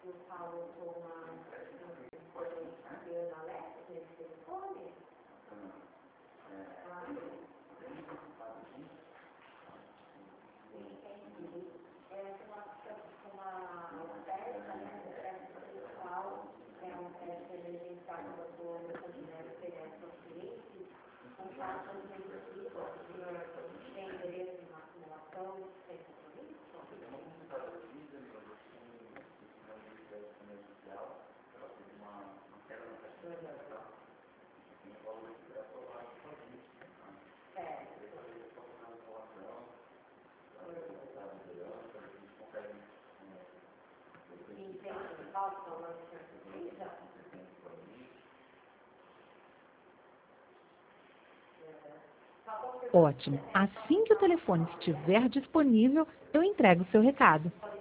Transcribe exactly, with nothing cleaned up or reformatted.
Ótimo. Assim que o telefone estiver disponível, eu entrego o seu recado.